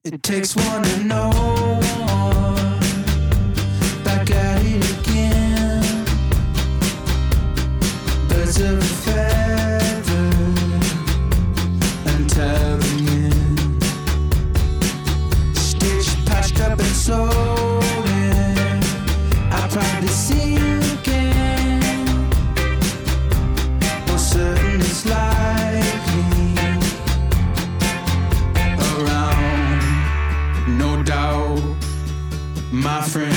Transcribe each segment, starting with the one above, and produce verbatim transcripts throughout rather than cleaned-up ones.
It takes one to know one. Back at it again. Birds of a feather and telling in. Stitched, patched up and sold in. I'll probably see you again. For certain it's likely. No doubt, my friend.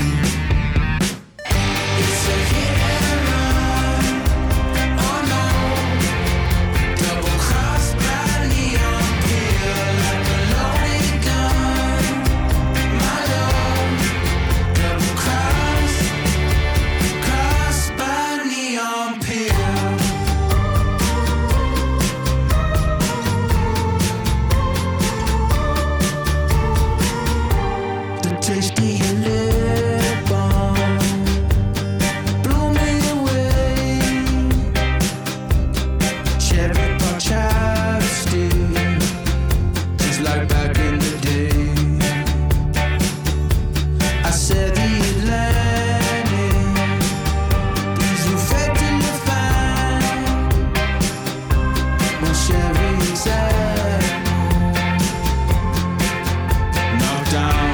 It's a hit and run. Oh no. Double crossed by neon pill like a loaded gun. My love. Double crossed, crossed by neon pill. Tasty lip balm, blow me away. Cherry pop chapstick, just like back in the day. I said the Atlantic, please you fed till you find. When Cherry's at home, knocked down.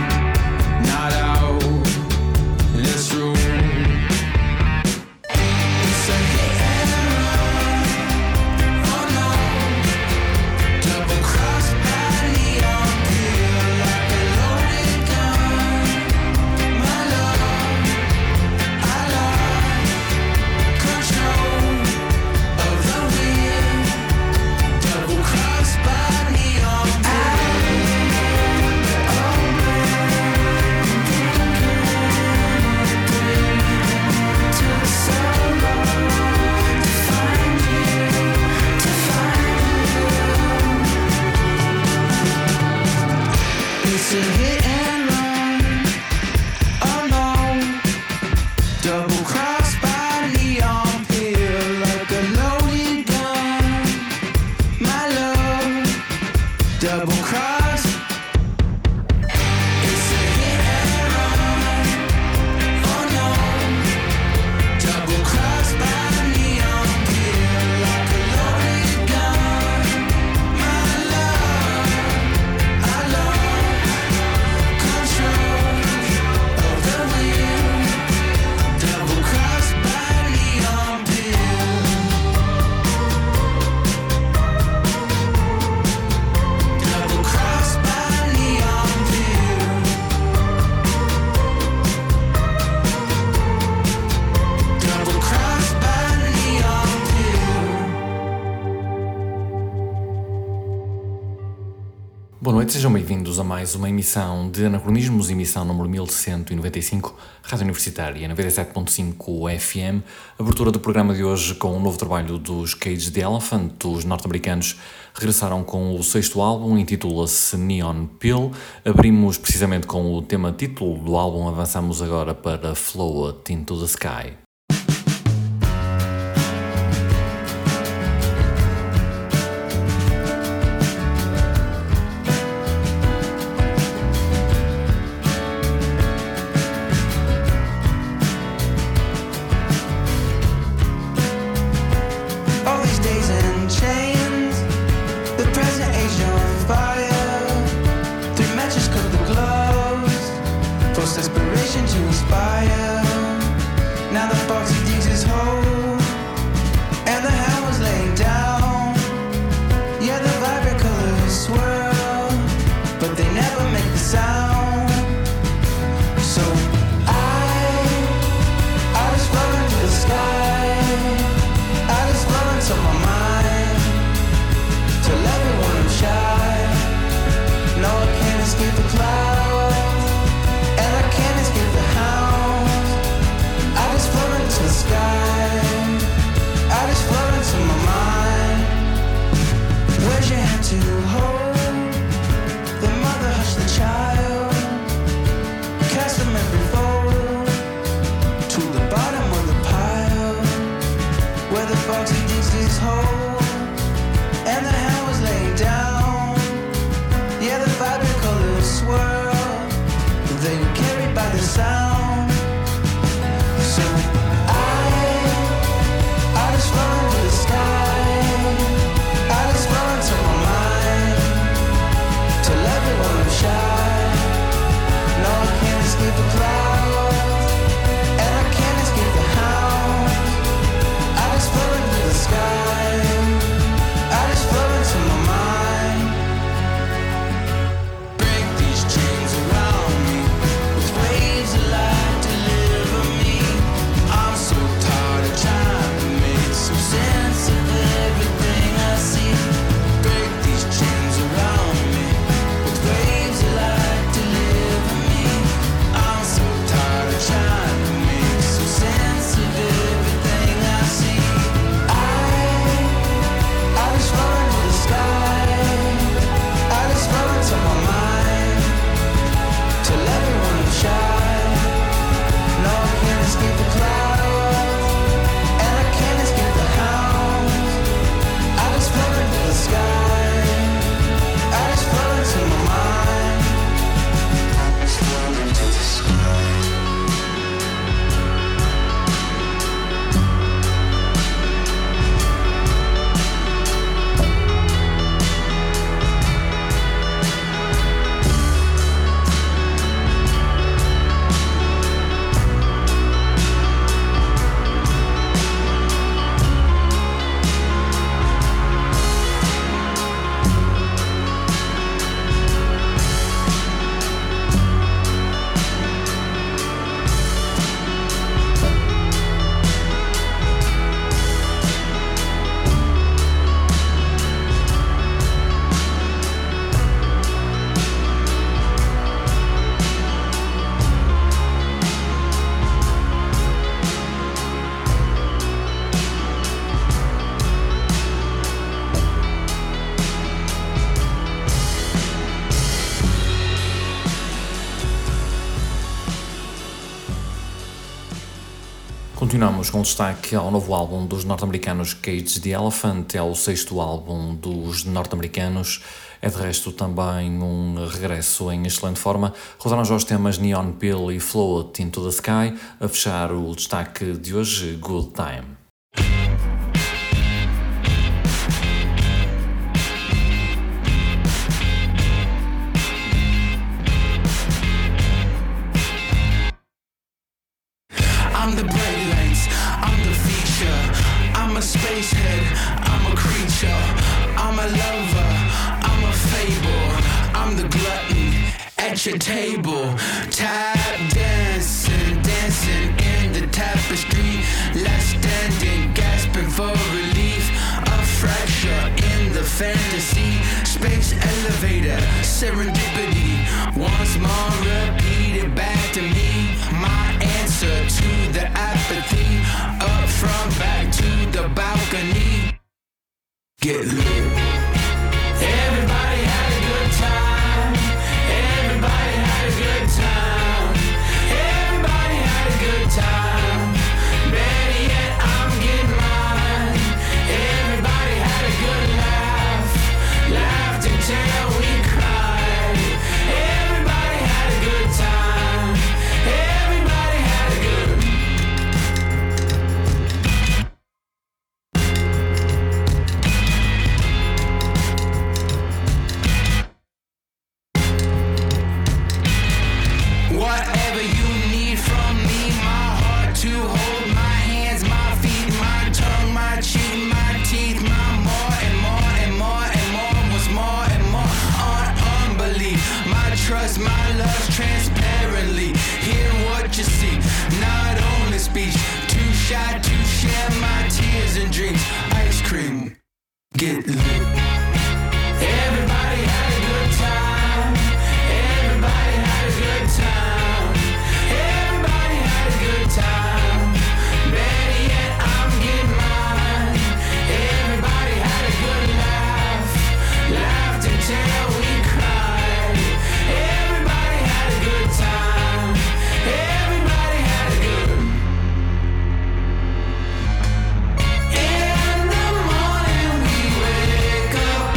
It's a hit and run. Oh no. Double cross by neon pill like a loaded gun. My love. Double cross. It's a hit and run. Oh no. Double cross by neon pill like a loaded gun. My love. I love. Boa noite, sejam bem-vindos a mais uma emissão de Anacronismos, emissão número mil cento e noventa e cinco, Rádio Universitária, noventa e sete ponto cinco F M. Abertura do programa de hoje com um novo trabalho dos Cage the Elephant. Os norte-americanos regressaram com o sexto álbum, intitula-se Neon Pill. Abrimos precisamente com o tema título do álbum, avançamos agora para Float into the Sky. Desperation to inspire. Now the Continuamos com destaque ao novo álbum dos norte-americanos Cage the Elephant, é o sexto álbum dos norte-americanos, é de resto também um regresso em excelente forma. Rodaram já os temas Neon Pill e Float Into the Sky, a fechar o destaque de hoje, Good Time. I'm the bright lights, I'm the feature. I'm a spacehead, I'm a creature. I'm a lover, I'm a fable. I'm the glutton at your table. Tap dancing, dancing in the tapestry. Last standing, gasping for relief. A fracture in the fantasy. Space elevator, serendipity. Once more repeated back to me. My answer to the apathy. Up from back to the balcony. Get lit. Everybody had a good time. Everybody had a good time. Everybody had a good time. Better yet, I'm getting mine. Everybody had a good laugh. Laughed until we cried. Everybody had a good time. Everybody had a good. Whatever you need from me, my heart to hold, my hands, my feet, my tongue, my cheek, my teeth, my more and more and more and more was more and more on unbelief. My trust, my love transparently. Hear what you see, not only speech. Too shy to share my tears and dreams. Ice cream, get lit. Everybody had a good time. Everybody had a good time. Everybody had a good time. Better yet, I'm getting mine. Everybody had a good laugh. Laughed until we cried. Everybody had a good time. Everybody had a good. In the morning we wake up.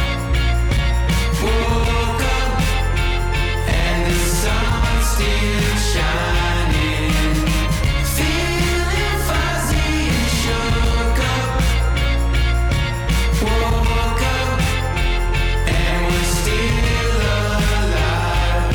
Woke up. And the sun's still shining. Feeling fuzzy and shook up. Woke up. And we're still alive.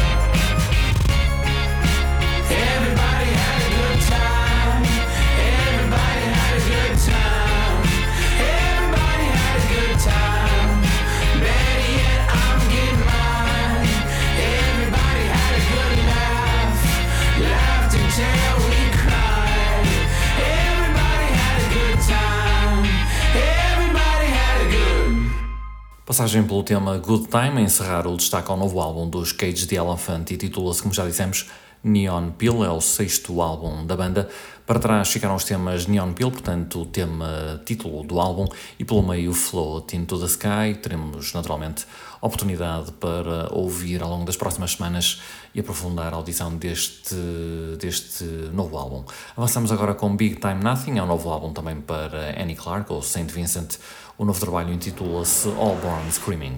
Everybody had a good time. Everybody had a good time. Everybody had a good time. Better yet, I'm getting mine. Everybody had a good laugh. Laughed until we cried. Everybody had a good time. Everybody had a good. Passagem pelo tema Good Time, a encerrar o destaque ao novo álbum dos Cage the Elephant e titula-se, como já dissemos, Neon Pill, é o sexto álbum da banda. Para trás ficaram os temas Neon Pill, portanto o tema título do álbum, e pelo meio Float Into the Sky. Teremos naturalmente oportunidade para ouvir ao longo das próximas semanas e aprofundar a audição deste, deste novo álbum. Avançamos agora com Big Time Nothing, é um novo álbum também para Annie Clark, ou Saint Vincent. O novo trabalho intitula-se All Born Screaming.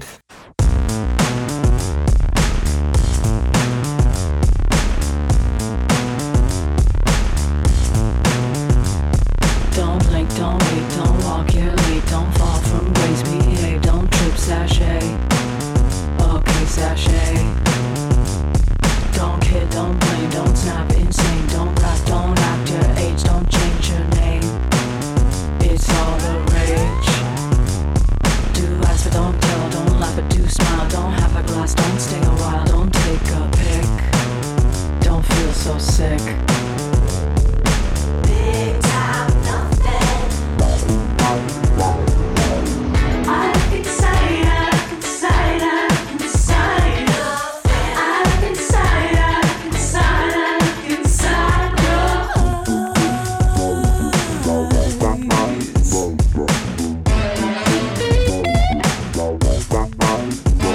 Don't blink, don't wait, don't walk here late, don't fall from grace, behave, don't trip, sachet. Okay, sachet. Don't kid, don't blame, don't snap, insane, don't rap, don't act your age, don't change your name. It's all the rage. Do ask but don't tell, don't laugh but do smile, don't have a glass, don't stay a while, don't take a pic. Don't feel so sick. Big time, nothing. I look inside, I look inside, I look inside. I look inside, I look inside, I look inside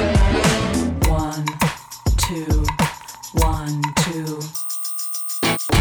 One, two, one, two.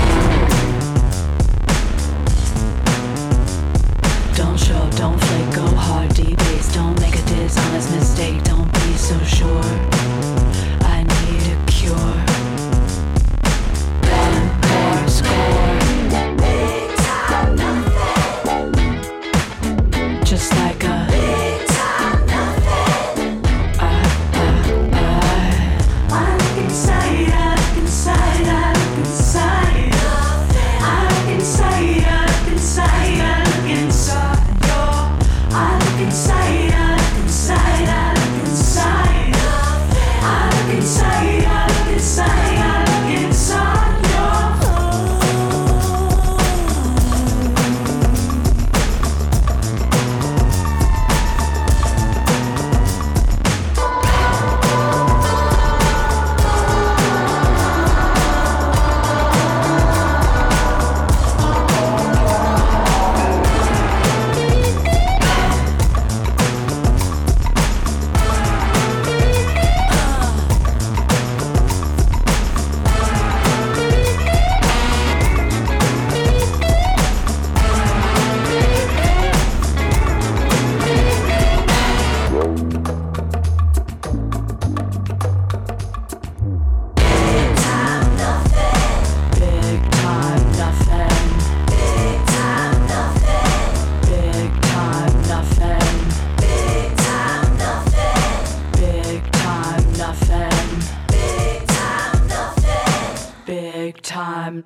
Big time, nothing. Big time.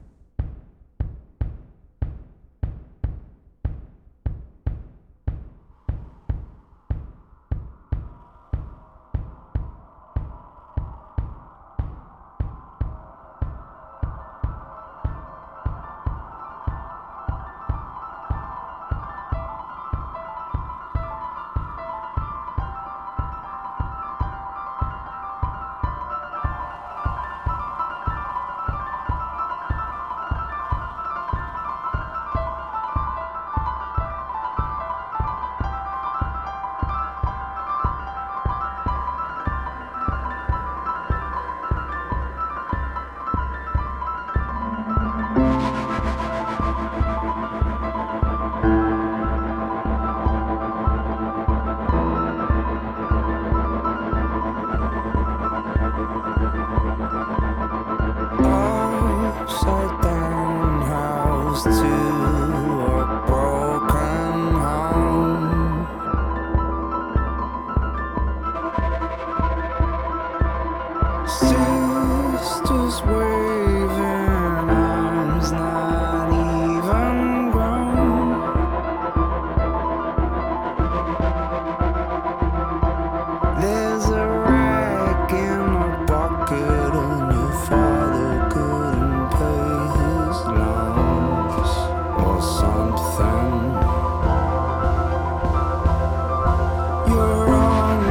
Upside down house to a broken home. Sisters waving arms not even grown. There's a rag in a bucket and your father couldn't pay his loans or something. You're on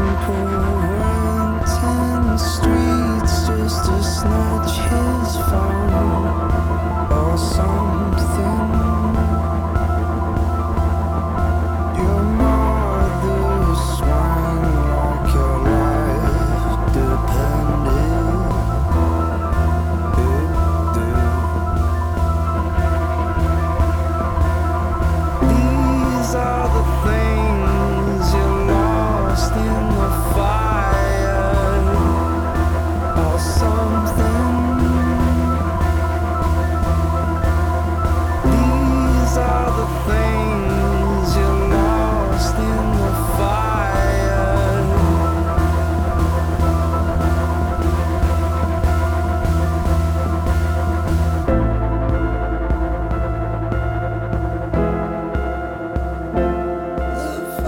Puenton streets just to snatch his phone or something. Your mother swang like your life depended. It did. These are the things you lost in the fire or something. These are the things you lost in the fire. The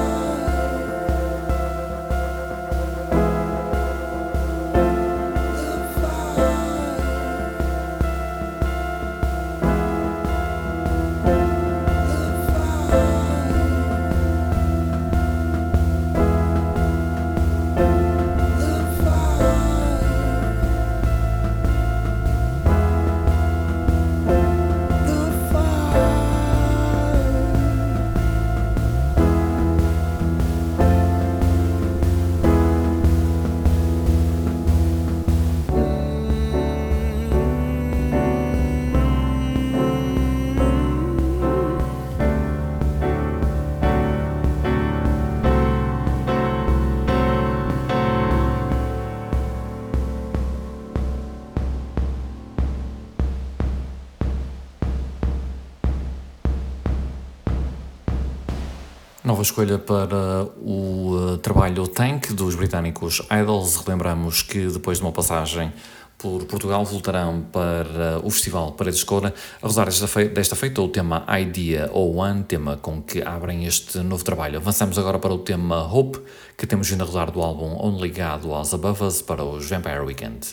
Nova escolha para o uh, trabalho Tank dos britânicos Idols. Relembramos que depois de uma passagem por Portugal voltarão para o Festival Paredes de Coura a rodar desta, fe desta feita o tema Idea ou One, tema com que abrem este novo trabalho. Avançamos agora para o tema Hope, que temos vindo a rodar do álbum Only God Was Above Us para os Vampire Weekend.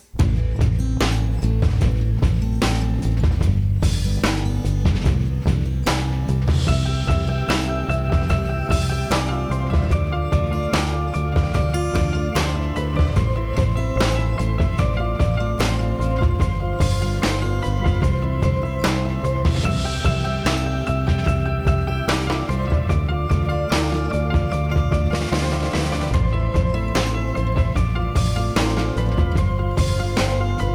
Thank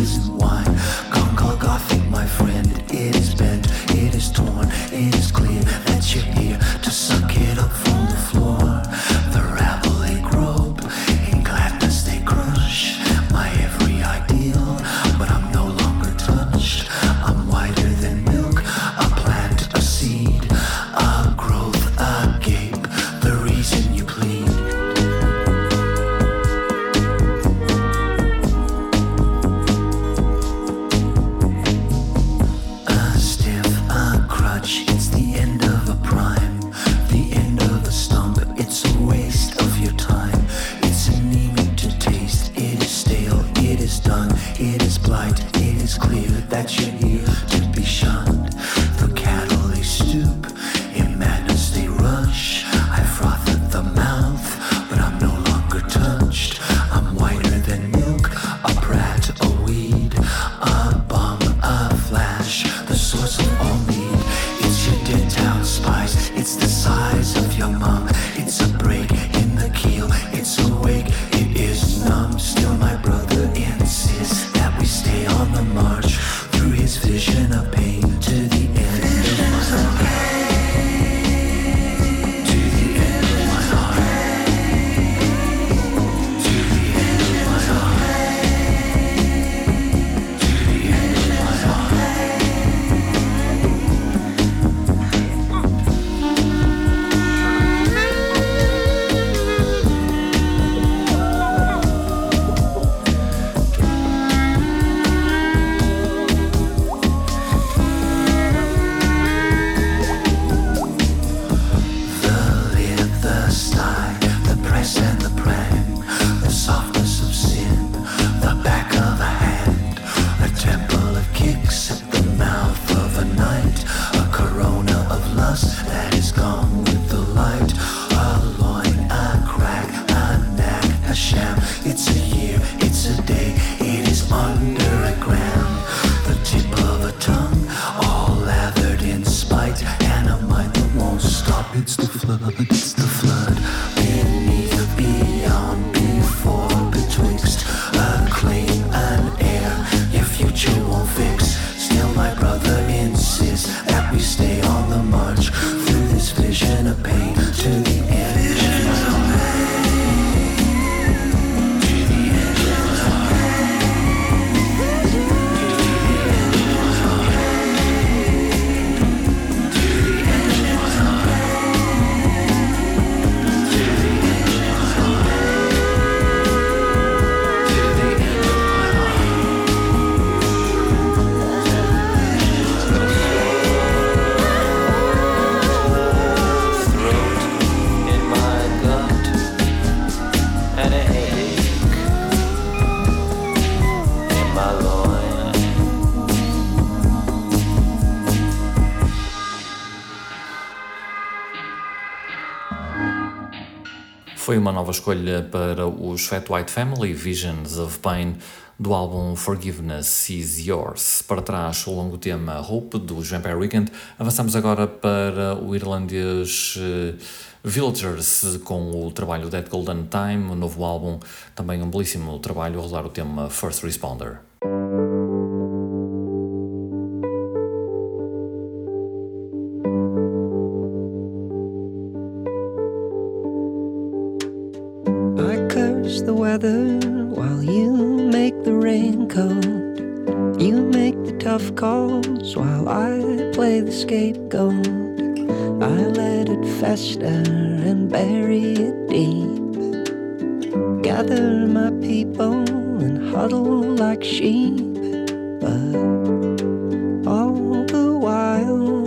isn't wine. Gone Golgothic, my friend. It is bent, it is torn, it is clear that you're here to suck it up from the floor. The rabble they grope, in gladness they crush my every ideal, but I'm no longer touched. I'm whiter than milk, a plant, a seed, a growth, a gape, the reason you plead. A stiff, a crutch, it's the end of a prime, the end of a stump, it's a waste of your time. It's anemic to taste, it is stale, it is done, it is blight, it is clear that you're here to be shunned. The cattle they stoop, in madness they rush. I froth at the mouth, but I'm no longer touched. I'm whiter than milk, a brat, a weed, a bomb, a flash, the source of all need. It's your dead town spice, it's the size of your mom. It's a break in the keel, it's awake, it is numb. Still my brother insists that we stay on the march through his vision of pain to the end of my heart. To the end of my heart. To the end of my heart. To the end of my heart. The lid, the sty, the press and the prank, the softness of sin, the back of a hand, a temple of kicks at the mouth of a night, a corona of lust that is gone with the light, a loin, a crack, a knack, a sham. It's a year, it's a day, it is under a gram, the tip of a tongue, all lathered in spite, and a mind that won't stop. It's the flood, it's the flood, beneath, beyond, before, betwixt, a claim, an air, your future won't fix. Still my brother insists that we stay on the march through this vision of pain to the end of my heart. To the end of my heart. To the end of my heart. To the end of my heart. To the end of my heart. To the end of my heart. Throat in my gut and a headache in my loin. Foi uma nova escolha para os Fat White Family, Visions of Pain, do álbum Forgiveness Is Yours. Para trás, o longo tema Hope, dos Vampire Weekend. Avançamos agora para o irlandês uh, Villagers, com o trabalho That Golden Time, o novo álbum, também um belíssimo trabalho a rolar o tema First Responder. I curse the weather while you make the rain cold. You make the tough calls while I play the scapegoat. I let it fester and bury it deep. Gather my people and huddle like sheep. But all the while,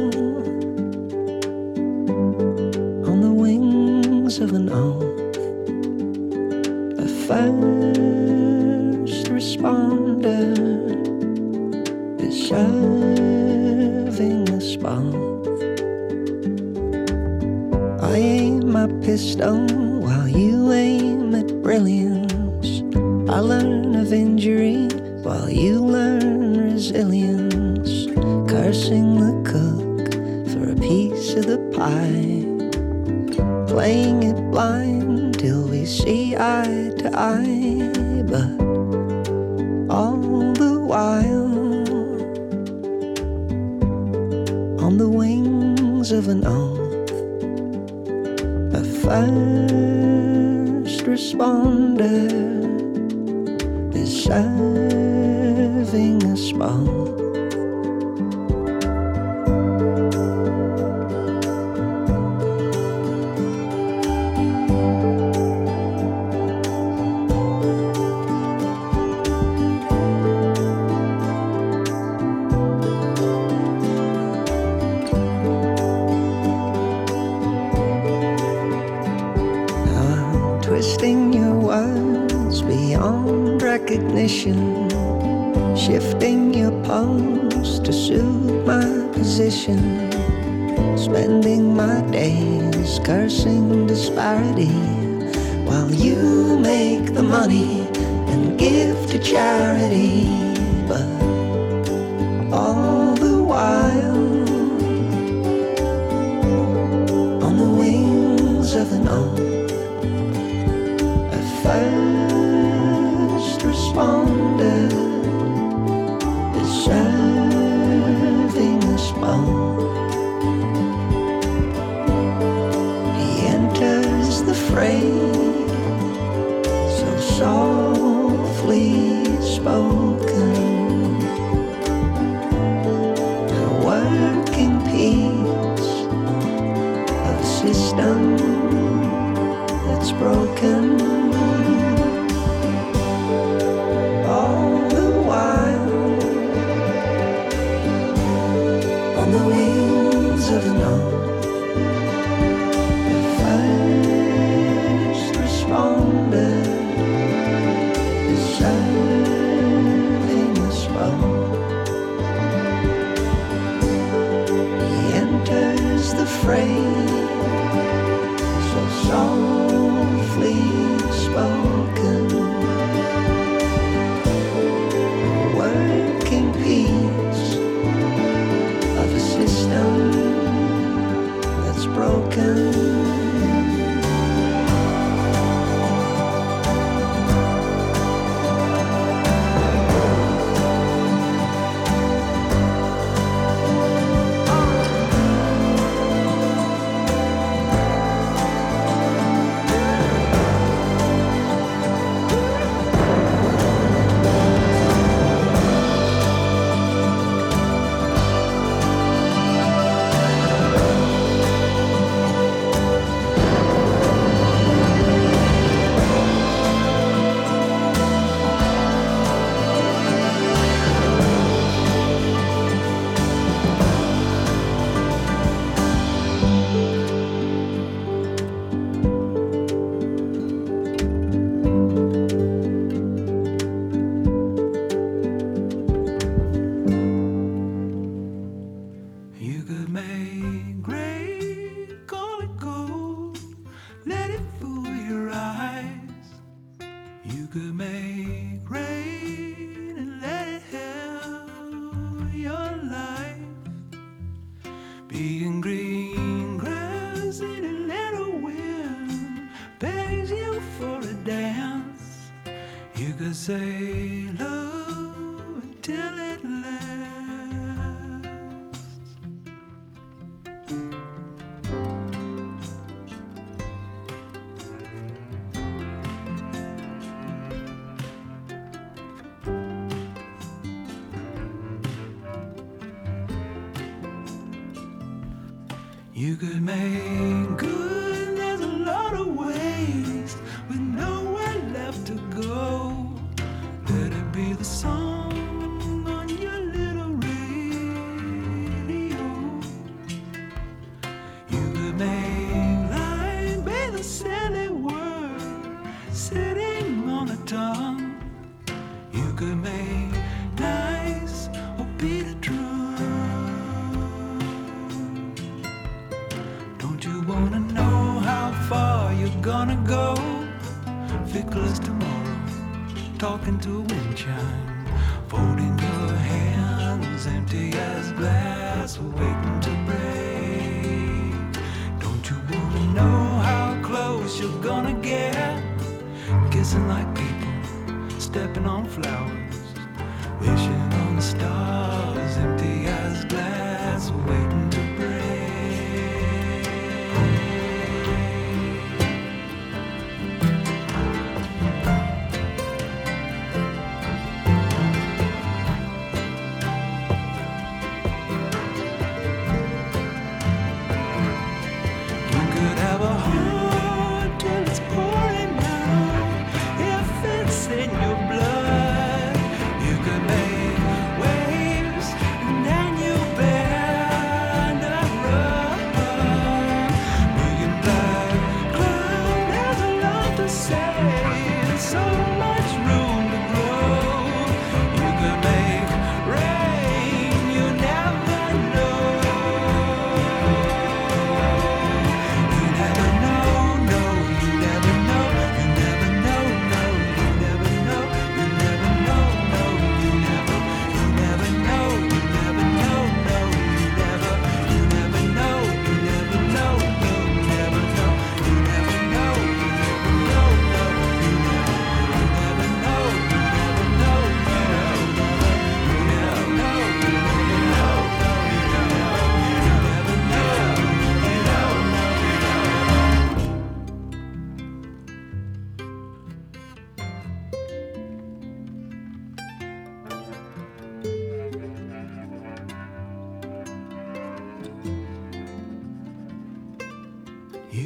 on the wings of an oath, a first responder is serving us both. I aim my pistol while you aim at brilliance. I learn of injury while you learn resilience. Cursing the cook for a piece of the pie. Playing it blind till we see eye to eye. But all the while, wings of an oath, a first responder is serving us both. Twisting your words beyond recognition, shifting your pose to suit my position, spending my days cursing disparity while you make the money and give to charity. But all the while, on the wings of an oath, first responder is serving us both. He enters the fray, so softly spoken, a working piece of a system that's broken. Of an oath, the first responder is serving us both. He enters the fray, so softly spoken, a working piece of a system broken. Being green grass in a little wind begs you for a dance. You could say love until it lasts. You could make good, there's a lot of ways, with nowhere left to go. Let it be the song on your little radio. You could make life be the silly word sitting on a tongue. You could make nice or be the truth. Wanna know how far you're gonna go? Fickle as tomorrow, talking to a wind chime, folding your hands, empty as glass, waiting to break. Don't you wanna know how close you're gonna get? Kissing like people, stepping on flowers, wishing on the stars, empty as glass, waiting to break.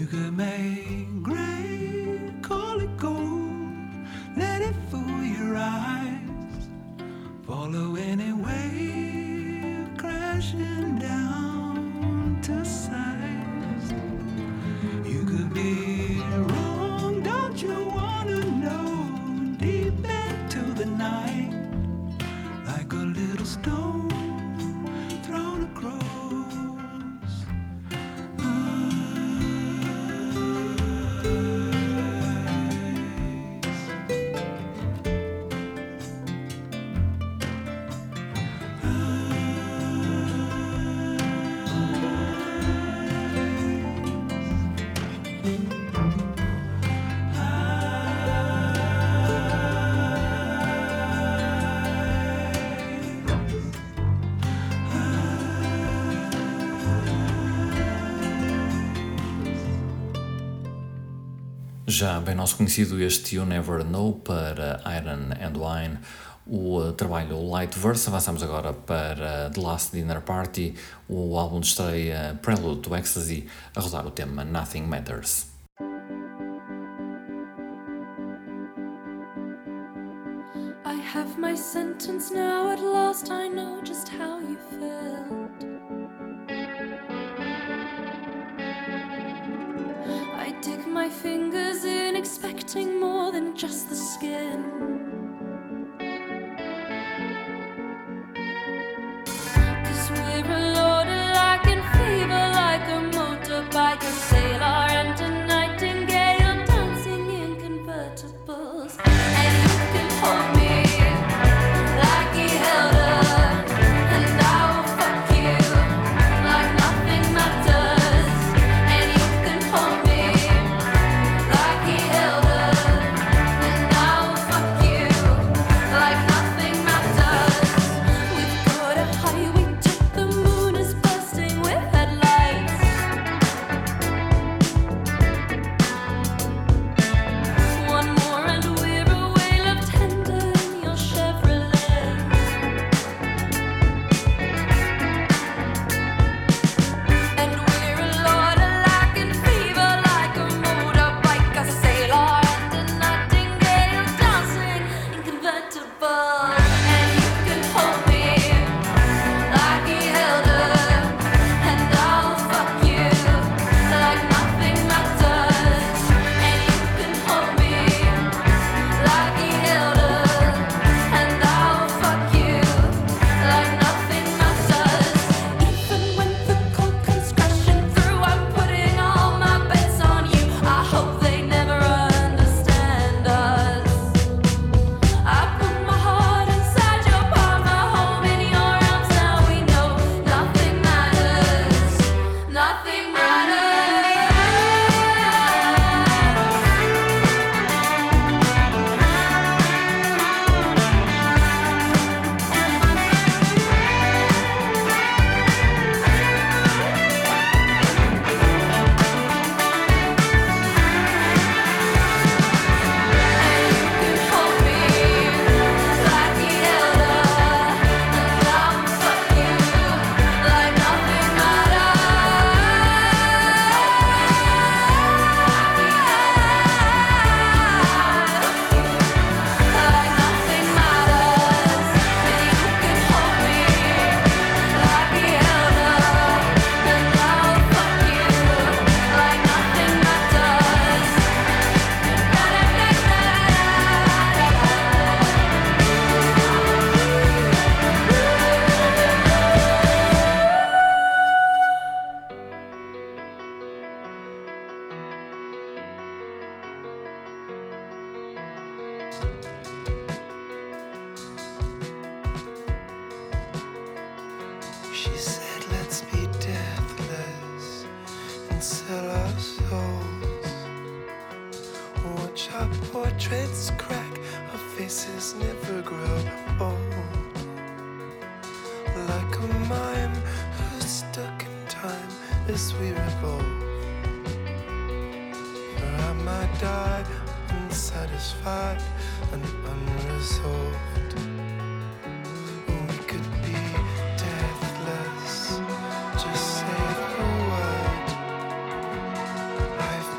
could make gray, call it gold, let it fool your eyes, follow any wave crashing down to size. You could be wrong, don't you wanna know? Deep into the night, like a little stone thrown across. Já bem nosso conhecido este You Never Know para Iron and Wine, o uh, trabalho Light Verse. Avançamos agora para The Last Dinner Party, o álbum de estreia Prelude to Ecstasy, a rodar o tema Nothing Matters. I have my sentence now, at last I know just how you felt. I dig my fingers in, expecting more than just the skin. Cause we're a loader like in fever, like a motorbike, a sailor and a nightingale, dancing in convertibles. And you can hold me like he held her, and I will fuck you like nothing matters. And you can hold me like he held her, and I will fuck you like nothing matters. We've got a highway to the moon is bursting with headlights. One more and we're away, love tender in your Chevrolet. And we're a loader like in fever, like a motorbike, a sailor and a nightingale, dancing in convertibles. And you can hold me like he held her, and I'll fuck you like nothing matters. And you can hold me like he held her, and I'll fuck you like nothing matters. Even when the cold comes crashing through, I'm putting all my bets on you. I hope they never understand us. I put my heart inside your palm, my home in your arms. Now we know nothing matters, nothing matters. She said, let's be deathless and sell our souls. Watch our portraits crack, our faces never grow old. Like a mime who's stuck in time as we revolve. For I might die unsatisfied and unresolved. We could be deathless, just say the word. I've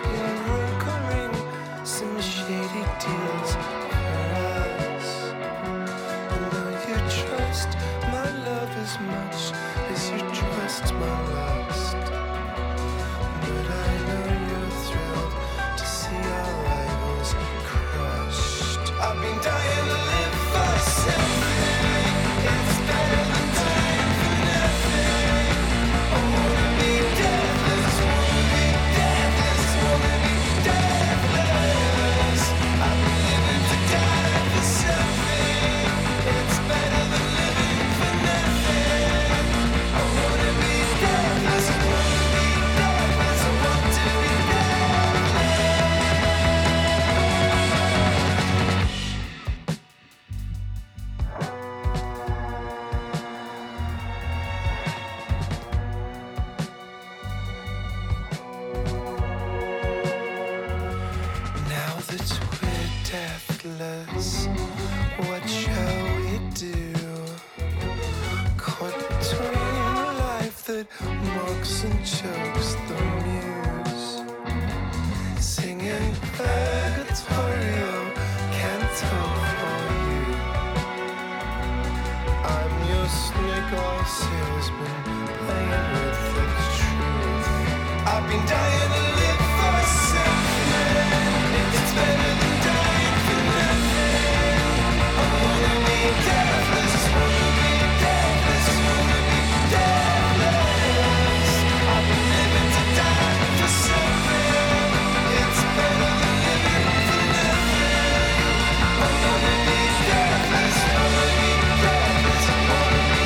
as much as you trust my lust. But I know you're thrilled to see our rivals crushed. I've been dying to live for something. It's better than dying for nothing. I wanna be deathless, wanna be deathless, wanna be deathless. I've been living to die for something. It's better than living for nothing. I wanna be deathless, I wanna be deathless, I want to be deathless. Now that we're deathless, what shall we do? Caught between a life that mocks and chokes the muse, singing purgatorio canto for you. I'm your snake oil salesman playing with the truth. I've been dying to live for something. It's better than dying for nothing. I wanna be deathless, wanna be deathless, wanna be deathless. I've been living to die for something. It's better than living for nothing. I wanna be deathless, wanna be deathless, wanna be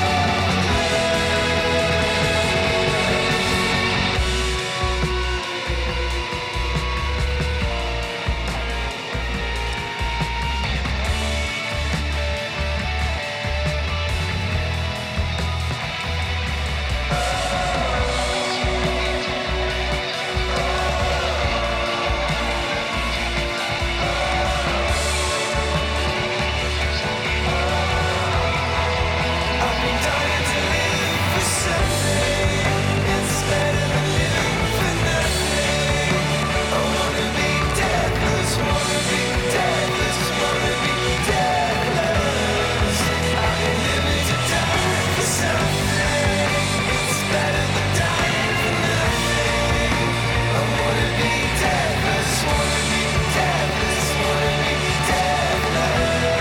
I've been dying to live for something. It's better than living for nothing. I wanna be deathless, wanna be deathless, wanna be deathless. I've been living to die for something. It's better than dying for nothing. I wanna be deathless, wanna be deathless, wanna be deathless.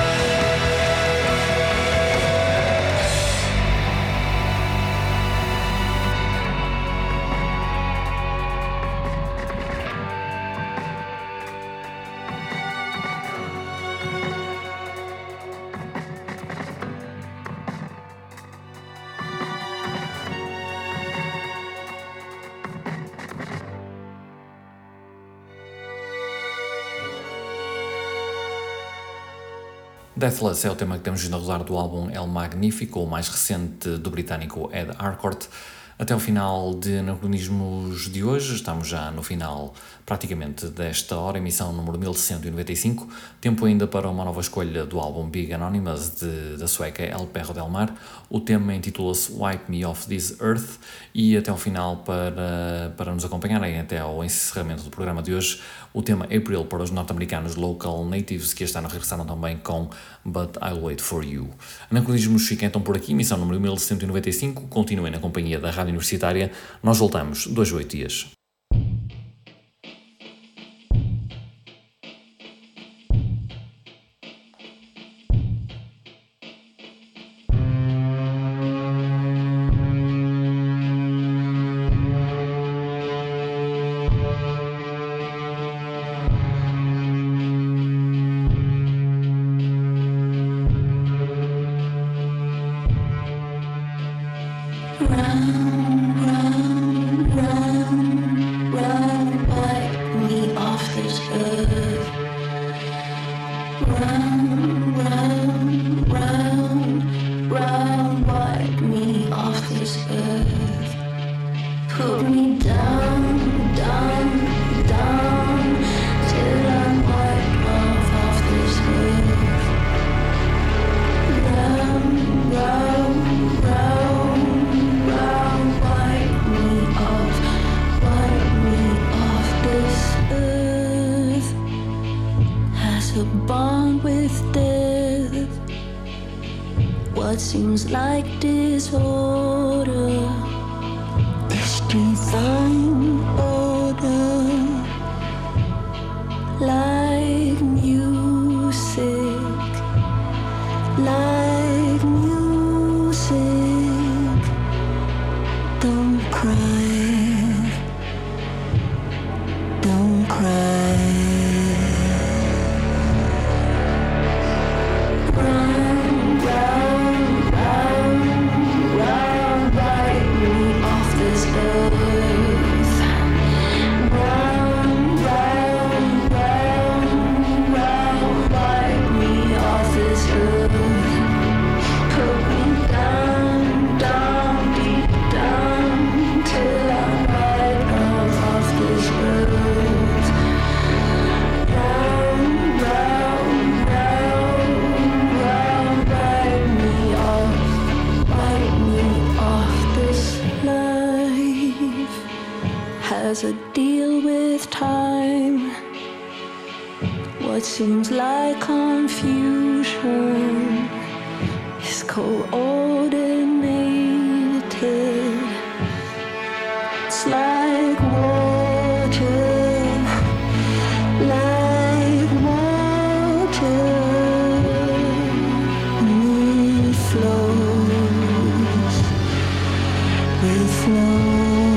Deathless é o tema que temos vindo a rodar do álbum El Magnífico, o mais recente do britânico Ed Harcourt. Até o final de Anacronismos de hoje, estamos já no final praticamente desta hora, emissão número mil cento e noventa e cinco, tempo ainda para uma nova escolha do álbum Big Anonymous de, da sueca El Perro del Mar. O tema intitula-se Wipe Me Off This Earth e até o final para, para nos acompanharem até ao encerramento do programa de hoje, o tema April para os norte-americanos Local Natives, que este ano regressaram também com But I'll Wait For You. Anacronismos fica então por aqui, emissão número mil cento e noventa e cinco, continuem na companhia da Rádio Universitária, nós voltamos dois a oito dias. what seems like disorder. The streets in order, like music, like music. Don't cry, don't cry. Run, run, run, run, ride me off this earth. Run, run, run, run, ride me off this earth. Put me down, down, deep down, till I'm right off, off this earth. Round, round, round, round, ride me off, ride me off this life. Has a deal with time. What seems like confusion is coordinated. It's like water, like water. It flows, will flow.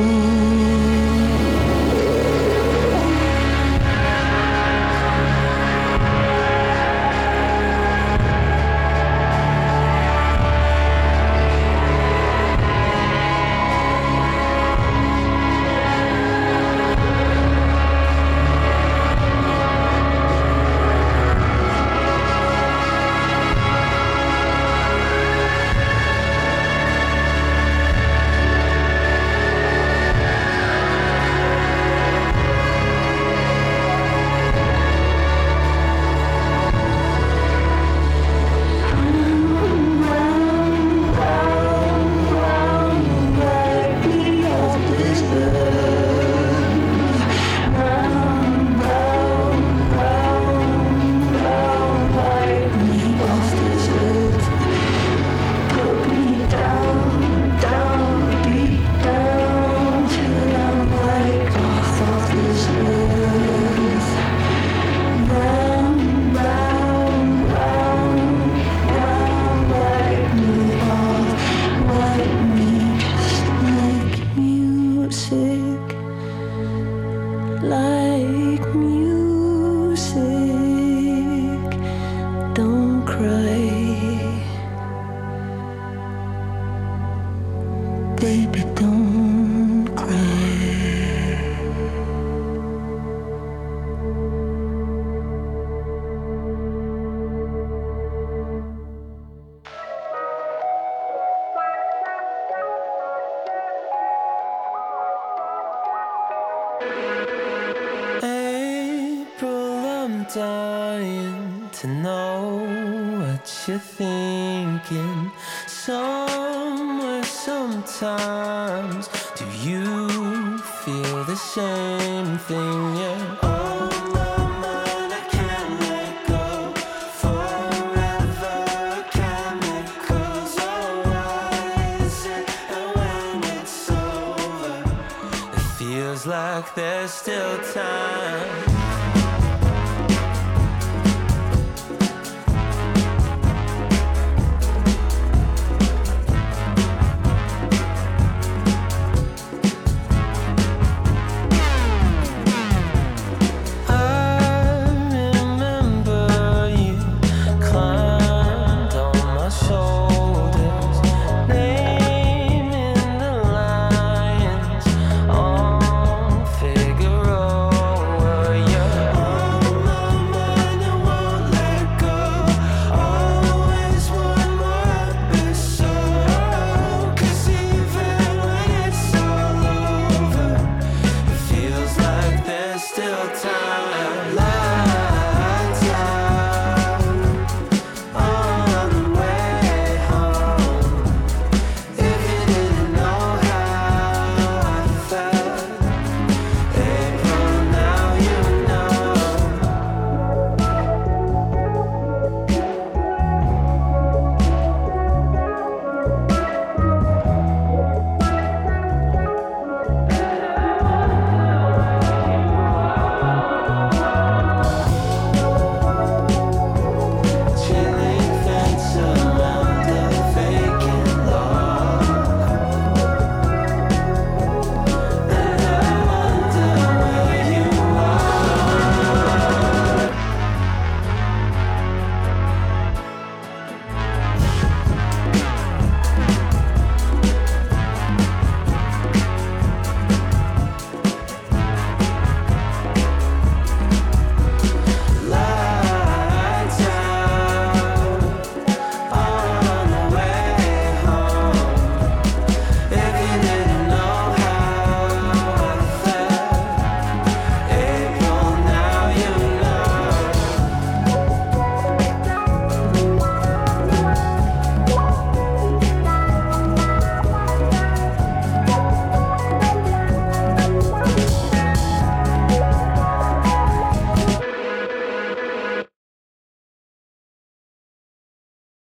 Like music, don't cry, baby, don't cry. April, I'm dying to know what you're thinking. Somewhere, sometimes, do you feel the same thing? Yeah. On my mind, I can't let go. Forever, chemicals. Oh, why is it that when it's over, it feels like there's still time?